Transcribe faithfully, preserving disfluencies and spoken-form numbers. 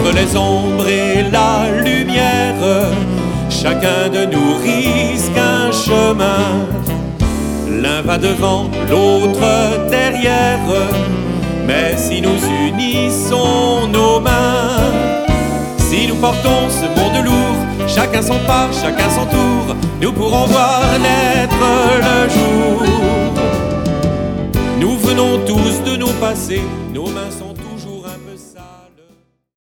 entre les ombres et la lumière, chacun de nous risque un chemin. L'un va devant, l'autre derrière, mais si nous unissons nos mains, si nous portons ce monde lourd, chacun son pas, chacun son tour, nous pourrons voir naître le jour. Nous venons tous de nos passés, nos mains sont